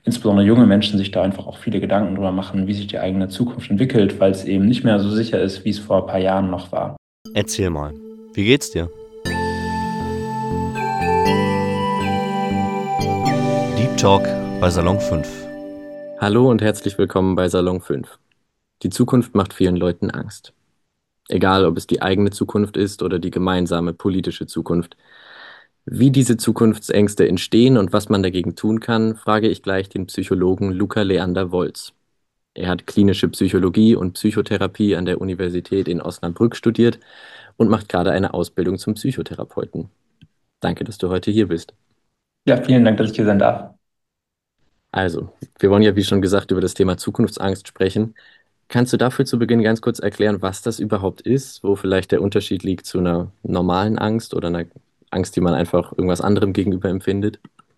insbesondere junge Menschen sich da einfach auch viele Gedanken drüber machen, wie sich die eigene Zukunft entwickelt, weil es eben nicht mehr so sicher ist, wie es vor ein paar Jahren noch war. Erzähl mal, wie geht's dir? Deep Talk bei Salon 5. Hallo und herzlich willkommen bei Salon 5. Die Zukunft macht vielen Leuten Angst. Egal, ob es die eigene Zukunft ist oder die gemeinsame politische Zukunft. Wie diese Zukunftsängste entstehen und was man dagegen tun kann, frage ich gleich den Psychologen Luca Leander Wolz. Er hat klinische Psychologie und Psychotherapie an der Universität in Osnabrück studiert und macht gerade eine Ausbildung zum Psychotherapeuten. Danke, dass du heute hier bist. Ja, vielen Dank, dass ich hier sein darf. Also, wir wollen ja, wie schon gesagt, über das Thema Zukunftsangst sprechen. Kannst du dafür zu Beginn ganz kurz erklären, was das überhaupt ist, wo vielleicht der Unterschied liegt zu einer normalen Angst oder einer Angst, die man einfach irgendwas anderem gegenüber empfindet?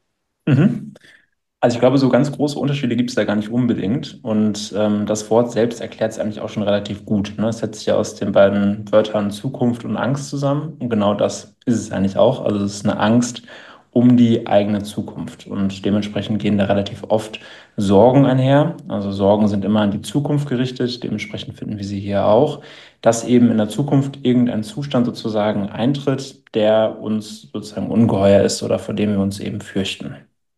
Mhm. Also ich glaube, so ganz große Unterschiede gibt es da gar nicht unbedingt. Und das Wort selbst erklärt es eigentlich auch schon relativ gut. Ne? Es setzt sich ja aus den beiden Wörtern Zukunft und Angst zusammen. Und genau das ist es eigentlich auch. Also es ist eine Angst um die eigene Zukunft. Und dementsprechend gehen da relativ oft Sorgen einher. Also Sorgen sind immer an die Zukunft gerichtet. Dementsprechend finden wir sie hier auch, dass eben in der Zukunft irgendein Zustand sozusagen eintritt, der uns sozusagen ungeheuer ist oder vor dem wir uns eben fürchten.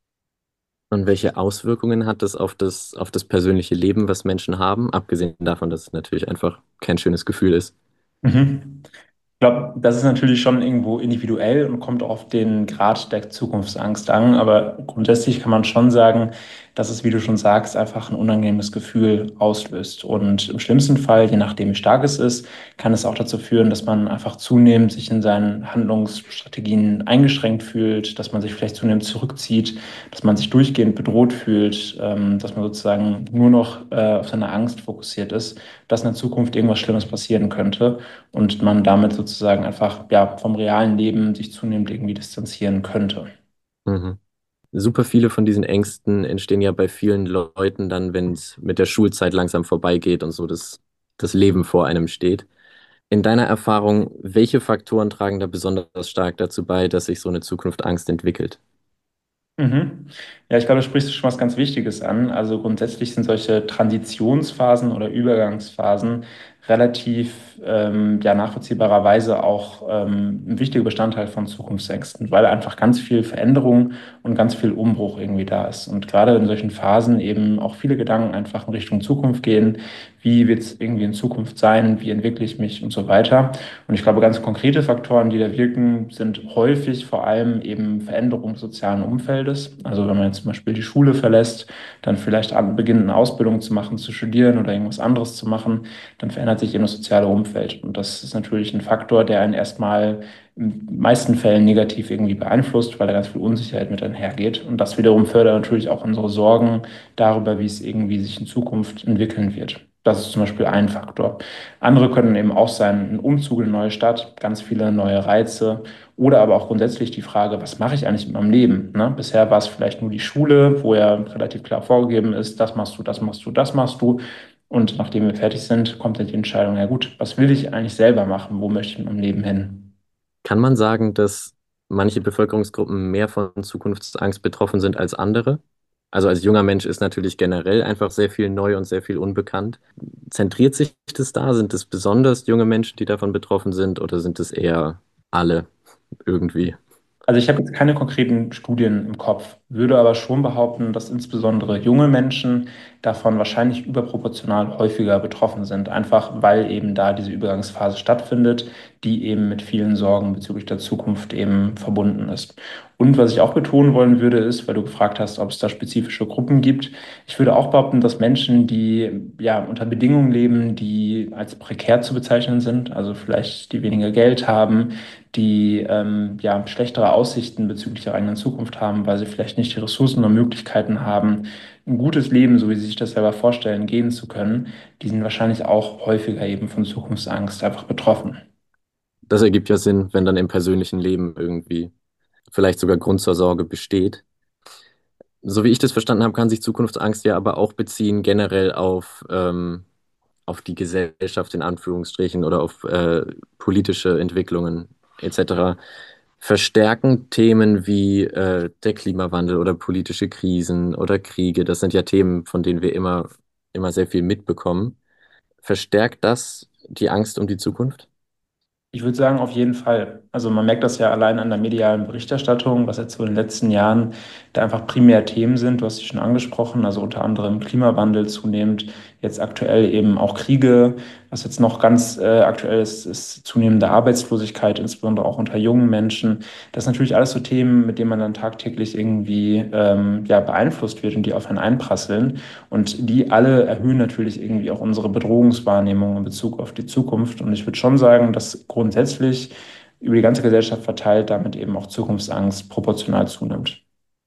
Und welche Auswirkungen hat das auf das persönliche Leben, was Menschen haben, abgesehen davon, dass es natürlich einfach kein schönes Gefühl ist? Mhm. Ich glaube, das ist natürlich schon irgendwo individuell und kommt auf den Grad der Zukunftsangst an. Aber grundsätzlich kann man schon sagen, dass es, wie du schon sagst, einfach ein unangenehmes Gefühl auslöst. Und im schlimmsten Fall, je nachdem wie stark es ist, kann es auch dazu führen, dass man einfach zunehmend sich in seinen Handlungsstrategien eingeschränkt fühlt, dass man sich vielleicht zunehmend zurückzieht, dass man sich durchgehend bedroht fühlt, dass man sozusagen nur noch auf seine Angst fokussiert ist, dass in der Zukunft irgendwas Schlimmes passieren könnte und man damit sozusagen einfach ja, vom realen Leben sich zunehmend irgendwie distanzieren könnte. Mhm. Super viele von diesen Ängsten entstehen ja bei vielen Leuten dann, wenn es mit der Schulzeit langsam vorbeigeht und so das Leben vor einem steht. In deiner Erfahrung, welche Faktoren tragen da besonders stark dazu bei, dass sich so eine Zukunftsangst entwickelt? Mhm. Ja, ich glaube, da sprichst du schon was ganz Wichtiges an. Also grundsätzlich sind solche Transitionsphasen oder Übergangsphasen relativ ja, nachvollziehbarerweise auch ein wichtiger Bestandteil von Zukunftsängsten, weil einfach ganz viel Veränderung und ganz viel Umbruch irgendwie da ist. Und gerade in solchen Phasen eben auch viele Gedanken einfach in Richtung Zukunft gehen. Wie wird es irgendwie in Zukunft sein? Wie entwickle ich mich und so weiter? Und ich glaube, ganz konkrete Faktoren, die da wirken, sind häufig vor allem eben Veränderung des sozialen Umfeldes. Also wenn man jetzt zum Beispiel die Schule verlässt, dann vielleicht beginnt, eine Ausbildung zu machen, zu studieren oder irgendwas anderes zu machen, dann verändert sich eben das soziale Umfeld. Und das ist natürlich ein Faktor, der einen erstmal in den meisten Fällen negativ irgendwie beeinflusst, weil da ganz viel Unsicherheit mit einhergeht. Und das wiederum fördert natürlich auch unsere Sorgen darüber, wie es irgendwie sich in Zukunft entwickeln wird. Das ist zum Beispiel ein Faktor. Andere können eben auch sein, ein Umzug in eine neue Stadt, ganz viele neue Reize oder aber auch grundsätzlich die Frage, was mache ich eigentlich mit meinem Leben? Ne? Bisher war es vielleicht nur die Schule, wo ja relativ klar vorgegeben ist, das machst du, das machst du, das machst du. Und nachdem wir fertig sind, kommt dann die Entscheidung, ja gut, was will ich eigentlich selber machen? Wo möchte ich mit meinem Leben hin? Kann man sagen, dass manche Bevölkerungsgruppen mehr von Zukunftsangst betroffen sind als andere? Also als junger Mensch ist natürlich generell einfach sehr viel neu und sehr viel unbekannt. Zentriert sich das da? Sind es besonders junge Menschen, die davon betroffen sind, oder sind es eher alle irgendwie? Also ich habe jetzt keine konkreten Studien im Kopf, würde aber schon behaupten, dass insbesondere junge Menschen davon wahrscheinlich überproportional häufiger betroffen sind, einfach weil eben da diese Übergangsphase stattfindet, die eben mit vielen Sorgen bezüglich der Zukunft eben verbunden ist. Und was ich auch betonen wollen würde, ist, weil du gefragt hast, ob es da spezifische Gruppen gibt, ich würde auch behaupten, dass Menschen, die ja unter Bedingungen leben, die als prekär zu bezeichnen sind, also vielleicht die weniger Geld haben, die ja, schlechtere Aussichten bezüglich der eigenen Zukunft haben, weil sie vielleicht nicht die Ressourcen oder Möglichkeiten haben, ein gutes Leben, so wie sie sich das selber vorstellen, gehen zu können, die sind wahrscheinlich auch häufiger eben von Zukunftsangst einfach betroffen. Das ergibt ja Sinn, wenn dann im persönlichen Leben irgendwie vielleicht sogar Grund zur Sorge besteht. So wie ich das verstanden habe, kann sich Zukunftsangst ja aber auch beziehen generell auf die Gesellschaft in Anführungsstrichen oder auf politische Entwicklungen etc. Verstärken Themen wie der Klimawandel oder politische Krisen oder Kriege, das sind ja Themen, von denen wir immer sehr viel mitbekommen. Verstärkt das die Angst um die Zukunft? Ich würde sagen, auf jeden Fall. Also man merkt das ja allein an der medialen Berichterstattung, was jetzt so in den letzten Jahren da einfach primär Themen sind. Du hast sie schon angesprochen, also unter anderem Klimawandel zunehmend, jetzt aktuell eben auch Kriege. Was jetzt noch ganz aktuell ist, ist zunehmende Arbeitslosigkeit, insbesondere auch unter jungen Menschen. Das sind natürlich alles so Themen, mit denen man dann tagtäglich irgendwie ja, beeinflusst wird und die auf einen einprasseln. Und die alle erhöhen natürlich irgendwie auch unsere Bedrohungswahrnehmung in Bezug auf die Zukunft. Und ich würde schon sagen, dass grundsätzlich über die ganze Gesellschaft verteilt damit eben auch Zukunftsangst proportional zunimmt.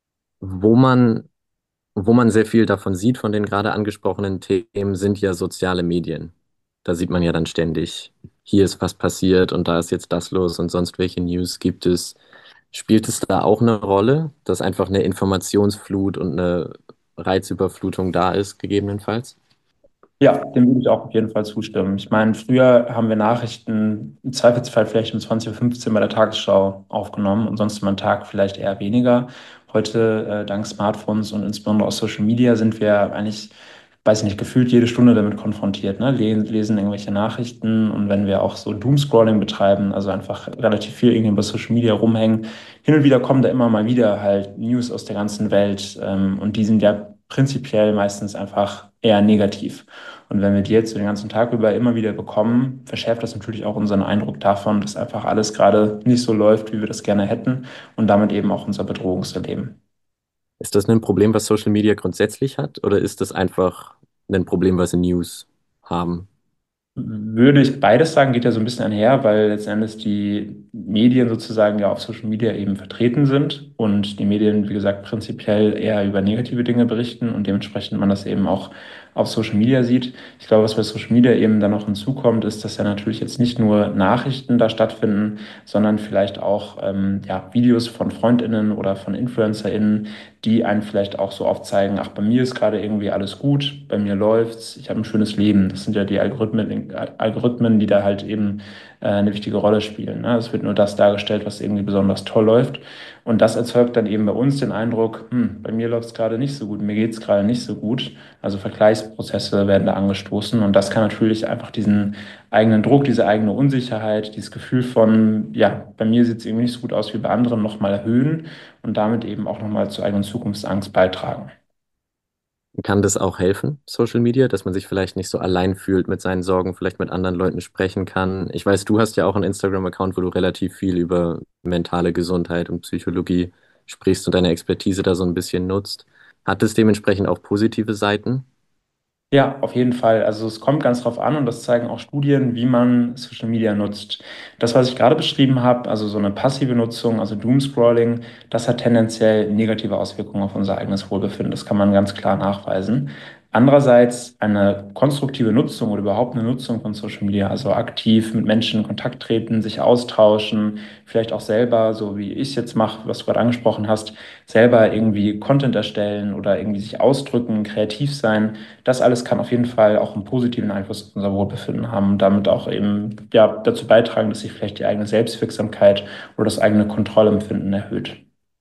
Wo man, wo man sehr viel davon sieht, von den gerade angesprochenen Themen, sind ja soziale Medien. Da sieht man ja dann ständig, hier ist was passiert und da ist jetzt das los und sonst welche News gibt es. Spielt es da auch eine Rolle, dass einfach eine Informationsflut und eine Reizüberflutung da ist, gegebenenfalls? Ja, dem würde ich auch auf jeden Fall zustimmen. Ich meine, früher haben wir Nachrichten im Zweifelsfall vielleicht um 20:15 Uhr bei der Tagesschau aufgenommen und sonst am Tag vielleicht eher weniger. Heute, dank Smartphones und insbesondere aus Social Media, sind wir eigentlich, weiß ich nicht, gefühlt jede Stunde damit konfrontiert, ne? Lesen irgendwelche Nachrichten und wenn wir auch so Doomscrolling betreiben, also einfach relativ viel irgendwie über Social Media rumhängen, hin und wieder kommen da immer mal wieder halt News aus der ganzen Welt und die sind ja prinzipiell meistens einfach eher negativ. Und wenn wir die jetzt so den ganzen Tag über immer wieder bekommen, verschärft das natürlich auch unseren Eindruck davon, dass einfach alles gerade nicht so läuft, wie wir das gerne hätten und damit eben auch unser Bedrohungserleben. Ist das ein Problem, was Social Media grundsätzlich hat, oder ist das einfach ein Problem, was News haben? Würde ich beides sagen, geht ja so ein bisschen einher, weil letzten Endes die Medien sozusagen ja auf Social Media eben vertreten sind und die Medien, wie gesagt, prinzipiell eher über negative Dinge berichten und dementsprechend man das eben auch auf Social Media sieht. Ich glaube, was bei Social Media eben dann noch hinzukommt, ist, dass ja natürlich jetzt nicht nur Nachrichten da stattfinden, sondern vielleicht auch ja, Videos von FreundInnen oder von InfluencerInnen, die einen vielleicht auch so aufzeigen, ach, bei mir ist gerade irgendwie alles gut, bei mir läuft's, ich habe ein schönes Leben. Das sind ja die Algorithmen, die da halt eben eine wichtige Rolle spielen. Ne? Es wird nur das dargestellt, was irgendwie besonders toll läuft. Und das erzeugt dann eben bei uns den Eindruck, bei mir läuft's gerade nicht so gut, mir geht's gerade nicht so gut. Also Vergleichsprozesse werden da angestoßen und das kann natürlich einfach diesen eigenen Druck, diese eigene Unsicherheit, dieses Gefühl von, ja, bei mir sieht es irgendwie nicht so gut aus wie bei anderen, nochmal erhöhen und damit eben auch nochmal zur eigenen Zukunftsangst beitragen. Kann das auch helfen, Social Media, dass man sich vielleicht nicht so allein fühlt mit seinen Sorgen, vielleicht mit anderen Leuten sprechen kann? Ich weiß, du hast ja auch einen Instagram-Account, wo du relativ viel über mentale Gesundheit und Psychologie sprichst und deine Expertise da so ein bisschen nutzt. Hat es dementsprechend auch positive Seiten? Ja, auf jeden Fall. Also es kommt ganz drauf an und das zeigen auch Studien, wie man Social Media nutzt. Das, was ich gerade beschrieben habe, also so eine passive Nutzung, also Doomscrolling, das hat tendenziell negative Auswirkungen auf unser eigenes Wohlbefinden. Das kann man ganz klar nachweisen. Andererseits eine konstruktive Nutzung oder überhaupt eine Nutzung von Social Media, also aktiv mit Menschen in Kontakt treten, sich austauschen, vielleicht auch selber, so wie ich es jetzt mache, was du gerade angesprochen hast, selber irgendwie Content erstellen oder irgendwie sich ausdrücken, kreativ sein. Das alles kann auf jeden Fall auch einen positiven Einfluss auf unser Wohlbefinden haben und damit auch eben ja, dazu beitragen, dass sich vielleicht die eigene Selbstwirksamkeit oder das eigene Kontrollempfinden erhöht.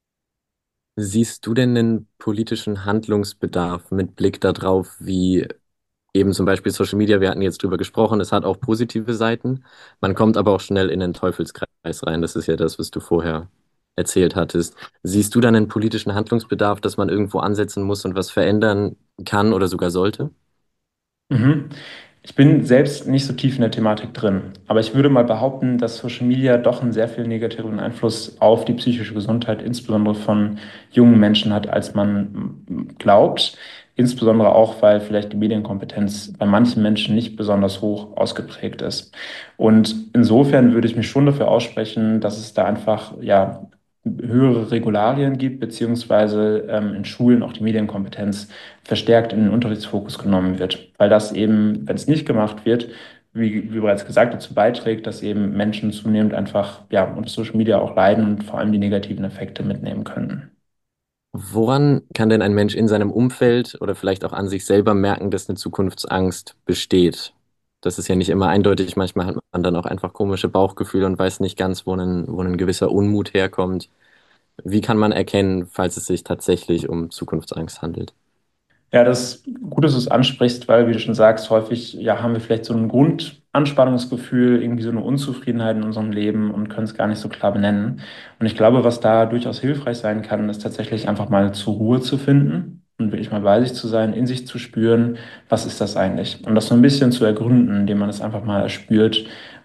Siehst du denn einen politischen Handlungsbedarf mit Blick darauf, wie eben zum Beispiel Social Media, wir hatten jetzt drüber gesprochen, es hat auch positive Seiten, man kommt aber auch schnell in den Teufelskreis rein, das ist ja das, was du vorher erzählt hattest. Siehst du dann einen politischen Handlungsbedarf, dass man irgendwo ansetzen muss und was verändern kann oder sogar sollte? Mhm. Ich bin selbst nicht so tief in der Thematik drin, aber ich würde mal behaupten, dass Social Media doch einen sehr viel negativeren Einfluss auf die psychische Gesundheit, insbesondere von jungen Menschen hat, als man glaubt. Insbesondere auch, weil vielleicht die Medienkompetenz bei manchen Menschen nicht besonders hoch ausgeprägt ist. Und insofern würde ich mich schon dafür aussprechen, dass es da einfach ja höhere Regularien gibt, beziehungsweise in Schulen auch die Medienkompetenz verstärkt in den Unterrichtsfokus genommen wird, weil das eben, wenn es nicht gemacht wird, wie bereits gesagt, dazu beiträgt, dass eben Menschen zunehmend einfach ja, unter Social Media auch leiden und vor allem die negativen Effekte mitnehmen können. Woran kann denn ein Mensch in seinem Umfeld oder vielleicht auch an sich selber merken, dass eine Zukunftsangst besteht? Das ist ja nicht immer eindeutig. Manchmal hat man dann auch einfach komische Bauchgefühle und weiß nicht ganz, wo ein gewisser Unmut herkommt. Wie kann man erkennen, falls es sich tatsächlich um Zukunftsangst handelt? Ja, das ist gut, dass du es ansprichst, weil, wie du schon sagst, häufig ja, haben wir vielleicht so ein Grundanspannungsgefühl, irgendwie so eine Unzufriedenheit in unserem Leben und können es gar nicht so klar benennen. Und ich glaube, was da durchaus hilfreich sein kann, ist tatsächlich einfach mal zur Ruhe zu finden und wirklich mal bei sich zu sein, in sich zu spüren, was ist das eigentlich? Und das so ein bisschen zu ergründen, indem man es einfach mal erspürt.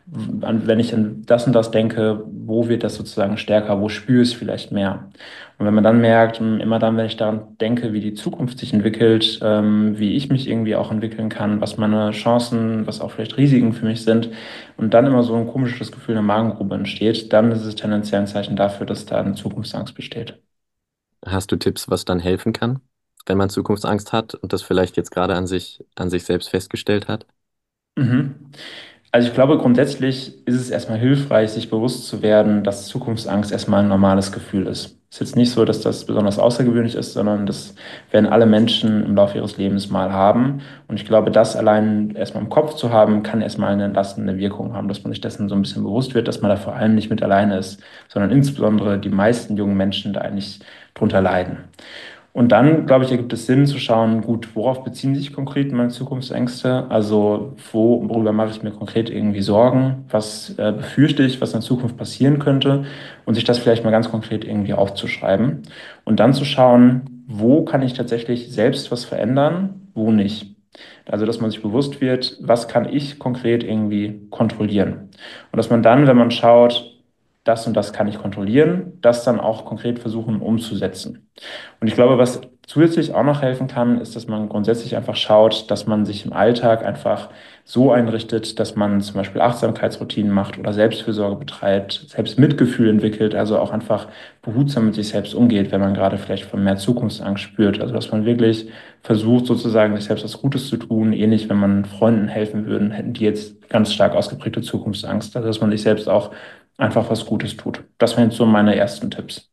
Wenn ich an das und das denke, wo wird das sozusagen stärker, wo spüre ich es vielleicht mehr? Und wenn man dann merkt, immer dann, wenn ich daran denke, wie die Zukunft sich entwickelt, wie ich mich irgendwie auch entwickeln kann, was meine Chancen, was auch vielleicht Risiken für mich sind, und dann immer so ein komisches Gefühl in der Magengrube entsteht, dann ist es tendenziell ein Zeichen dafür, dass da eine Zukunftsangst besteht. Hast du Tipps, was dann helfen kann, wenn man Zukunftsangst hat und das vielleicht jetzt gerade an sich selbst festgestellt hat? Mhm. Also ich glaube, grundsätzlich ist es erstmal hilfreich, sich bewusst zu werden, dass Zukunftsangst erstmal ein normales Gefühl ist. Es ist jetzt nicht so, dass das besonders außergewöhnlich ist, sondern das werden alle Menschen im Laufe ihres Lebens mal haben. Und ich glaube, das allein erstmal im Kopf zu haben, kann erstmal eine entlastende Wirkung haben, dass man sich dessen so ein bisschen bewusst wird, dass man da vor allem nicht mit alleine ist, sondern insbesondere die meisten jungen Menschen da eigentlich drunter leiden. Und dann, glaube ich, ergibt es Sinn zu schauen, gut, worauf beziehen sich konkret meine Zukunftsängste? Also, worüber mache ich mir konkret irgendwie Sorgen? Was befürchte ich, was in Zukunft passieren könnte? Und sich das vielleicht mal ganz konkret irgendwie aufzuschreiben. Und dann zu schauen, wo kann ich tatsächlich selbst was verändern, wo nicht. Also, dass man sich bewusst wird, was kann ich konkret irgendwie kontrollieren. Und dass man dann, wenn man schaut, das und das kann ich kontrollieren, das dann auch konkret versuchen umzusetzen. Und ich glaube, was zusätzlich auch noch helfen kann, ist, dass man grundsätzlich einfach schaut, dass man sich im Alltag einfach so einrichtet, dass man zum Beispiel Achtsamkeitsroutinen macht oder Selbstfürsorge betreibt, selbst Mitgefühl entwickelt, also auch einfach behutsam mit sich selbst umgeht, wenn man gerade vielleicht von mehr Zukunftsangst spürt. Also dass man wirklich versucht, sozusagen sich selbst was Gutes zu tun, ähnlich wenn man Freunden helfen würden, hätten die jetzt ganz stark ausgeprägte Zukunftsangst. Also dass man sich selbst auch einfach was Gutes tut. Das wären jetzt so meine ersten Tipps.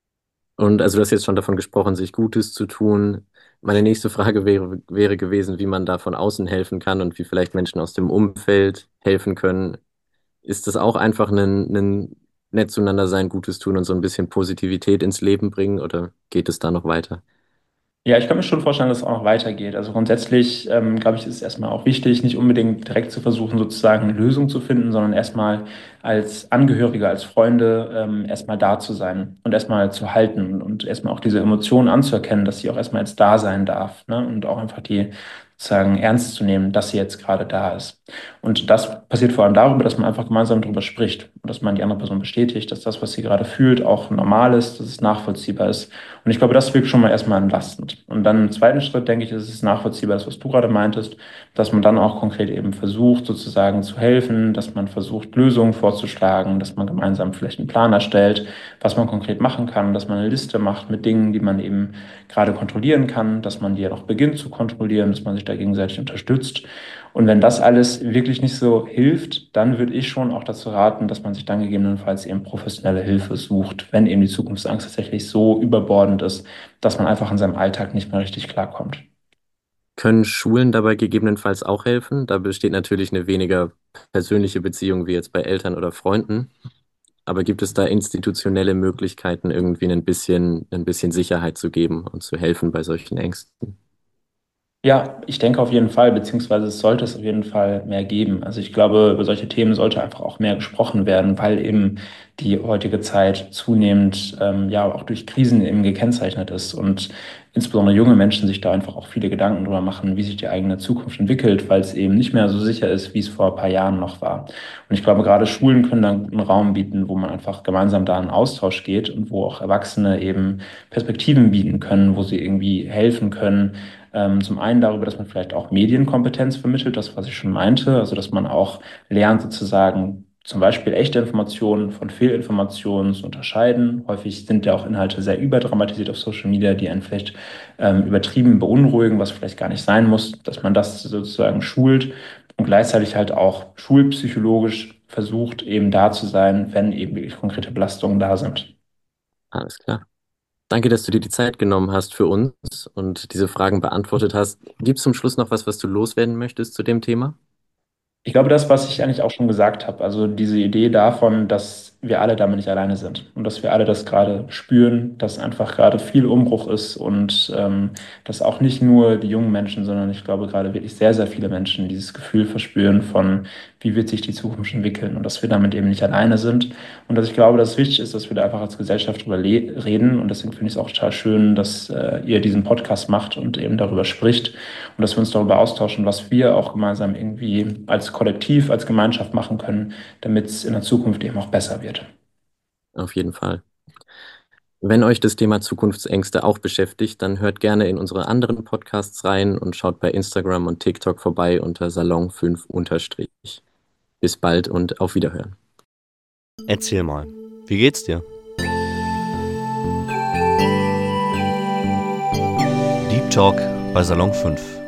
Und also du hast jetzt schon davon gesprochen, sich Gutes zu tun. Meine nächste Frage wäre gewesen, wie man da von außen helfen kann und wie vielleicht Menschen aus dem Umfeld helfen können. Ist das auch einfach ein nett zueinander sein, Gutes tun und so ein bisschen Positivität ins Leben bringen oder geht es da noch weiter? Ja, ich kann mir schon vorstellen, dass es auch noch weitergeht. Also grundsätzlich, glaube ich, ist es erstmal auch wichtig, nicht unbedingt direkt zu versuchen, sozusagen eine Lösung zu finden, sondern erstmal als Angehörige, als Freunde, erstmal da zu sein und erstmal zu halten und erstmal auch diese Emotionen anzuerkennen, dass sie auch erstmal jetzt da sein darf, ne? Und auch einfach die sozusagen ernst zu nehmen, dass sie jetzt gerade da ist. Und das passiert vor allem darüber, dass man einfach gemeinsam darüber spricht und dass man die andere Person bestätigt, dass das, was sie gerade fühlt, auch normal ist, dass es nachvollziehbar ist. Und ich glaube, das wirkt schon mal erstmal entlastend. Und dann im zweiten Schritt, denke ich, ist es nachvollziehbar, das, was du gerade meintest, dass man dann auch konkret eben versucht, sozusagen zu helfen, dass man versucht, Lösungen vorzuschlagen, dass man gemeinsam vielleicht einen Plan erstellt, was man konkret machen kann, dass man eine Liste macht mit Dingen, die man eben gerade kontrollieren kann, dass man die ja noch beginnt zu kontrollieren, dass man sich da gegenseitig unterstützt. Und wenn das alles wirklich nicht so hilft, dann würde ich schon auch dazu raten, dass man sich dann gegebenenfalls eben professionelle Hilfe sucht, wenn eben die Zukunftsangst tatsächlich so überbordend ist, dass man einfach in seinem Alltag nicht mehr richtig klarkommt. Können Schulen dabei gegebenenfalls auch helfen? Da besteht natürlich eine weniger persönliche Beziehung wie jetzt bei Eltern oder Freunden. Aber gibt es da institutionelle Möglichkeiten, irgendwie ein bisschen Sicherheit zu geben und zu helfen bei solchen Ängsten? Ja, ich denke auf jeden Fall, beziehungsweise es sollte es auf jeden Fall mehr geben. Also ich glaube, über solche Themen sollte einfach auch mehr gesprochen werden, weil eben die heutige Zeit zunehmend ja auch durch Krisen eben gekennzeichnet ist und insbesondere junge Menschen sich da einfach auch viele Gedanken drüber machen, wie sich die eigene Zukunft entwickelt, weil es eben nicht mehr so sicher ist, wie es vor ein paar Jahren noch war. Und ich glaube, gerade Schulen können da einen guten Raum bieten, wo man einfach gemeinsam da in Austausch geht und wo auch Erwachsene eben Perspektiven bieten können, wo sie irgendwie helfen können. Zum einen darüber, dass man vielleicht auch Medienkompetenz vermittelt, das, was ich schon meinte, also dass man auch lernt, sozusagen zum Beispiel echte Informationen von Fehlinformationen zu unterscheiden. Häufig sind ja auch Inhalte sehr überdramatisiert auf Social Media, die einen vielleicht übertrieben beunruhigen, was vielleicht gar nicht sein muss, dass man das sozusagen schult und gleichzeitig halt auch schulpsychologisch versucht, eben da zu sein, wenn eben wirklich konkrete Belastungen da sind. Alles klar. Danke, dass du dir die Zeit genommen hast für uns und diese Fragen beantwortet hast. Gibt es zum Schluss noch was, was du loswerden möchtest zu dem Thema? Ich glaube, das, was ich eigentlich auch schon gesagt habe, also diese Idee davon, dass wir alle damit nicht alleine sind und dass wir alle das gerade spüren, dass einfach gerade viel Umbruch ist und dass auch nicht nur die jungen Menschen, sondern ich glaube gerade wirklich sehr, sehr viele Menschen dieses Gefühl verspüren von, wie wird sich die Zukunft entwickeln und dass wir damit eben nicht alleine sind und dass ich glaube, dass es wichtig ist, dass wir da einfach als Gesellschaft drüber reden und deswegen finde ich es auch total schön, dass ihr diesen Podcast macht und eben darüber spricht und dass wir uns darüber austauschen, was wir auch gemeinsam irgendwie als Kollektiv, als Gemeinschaft machen können, damit es in der Zukunft eben auch besser wird. Auf jeden Fall. Wenn euch das Thema Zukunftsängste auch beschäftigt, dann hört gerne in unsere anderen Podcasts rein und schaut bei Instagram und TikTok vorbei unter Salon5 unterstrich. Bis bald und auf Wiederhören. Erzähl mal, wie geht's dir? Deep Talk bei Salon 5.